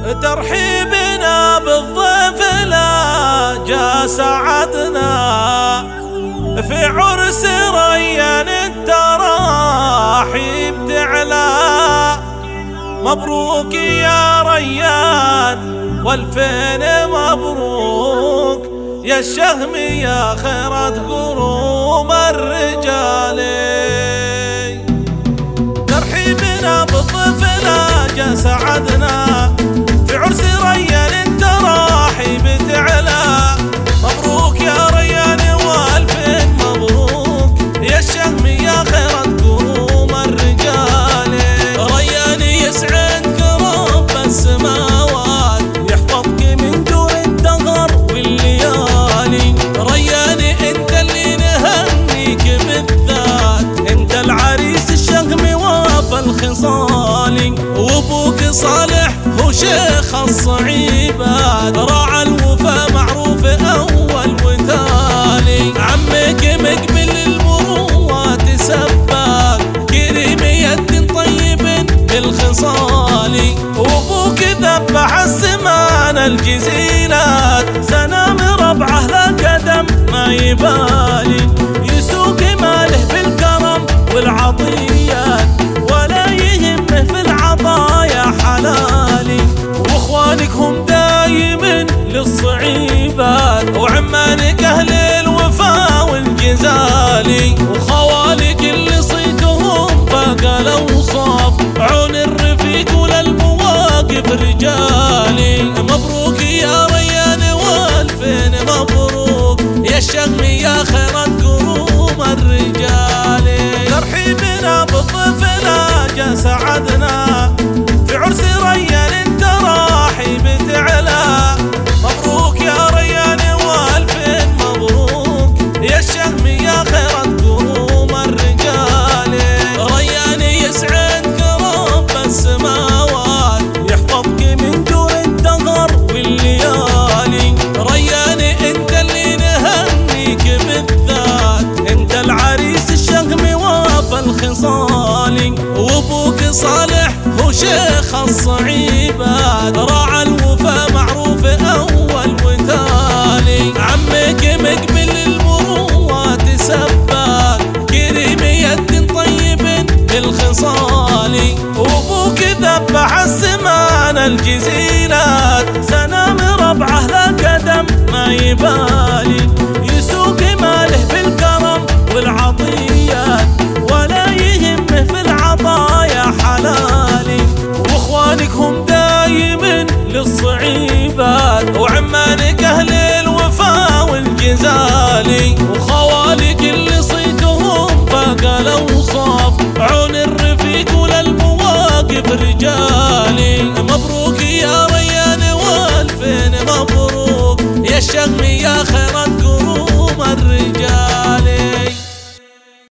ترحيبنا بالضيف لا جا سعدنا في عرس ريان التراحيب تعلى. مبروك يا ريان والفين مبروك يا الشهم يا خيرة قروم الرجال. ترحيبنا بالضيف لا جا سعدنا في عرس ريان التراحيب تعلى. مبروك يا ريان والفين مبروك يا الشهم يا خيرة قروم الرجال. ريان يسعدك رب السماوات يحفظك من دور الدهر والليالي. ريان انت اللي نهنيك بالذات، انت العريس الشهم وافى الخصال. وابوك صالح هو شيخ الصعيبات، راعى الوفا معروف اول وتالي. عمك مقبل المروات سباك، كريم يد طيب بالخصال. وابوك ذبح السمان الجزيلات، سنام ربعه لا قدم ما يبالي. يسوق ماله بالكرم والعطيات، ولا يهمه في العطايا حلالي. واخوانك هم دايم للصعيبات، وعمانك اهل الوفا والجزالي. وخوالك اللي صيتهم فاق الاوصاف، عون الرفيق وللمواقف رجالي. مبروك يا ريان والفين مبروك يا الشهم يا خيرة قروم الرجال. ترحيبنا بالضيف لا جا سعدنا في عرس ريان التراحيب تعلى. مبروك يا ريان والفين مبروك يا الشهم يا خيرة قروم الرجال. ريان يسعدك رب السماوات يحفظك من دور الدهر والليالي. ريان انت اللي نهنيك بالذات، انت العريس الشهم وافى الخصال. وابوك صالح هو شيخ الصعيبات، راعى الوفا معروف اول وتالي. عمك مقبل المروات سباك، كريم يد طيب بالخصال. وابوك ذبح السمان الجزيلات، سنام ربعه لا قدم ما يبالي. يسوق ماله بالكرم والعطيات، ولا يهمه في العطايا حلالي. واخوانك هم دايم للصعيبات، وعمانك اهل الوفا والجزالي. وخوالك اللي صيتهم فاق الاوصاف، عون الرفيق وللمواقف رجالي. مبروك يا ريان والفين مبروك يا الشهم يا خير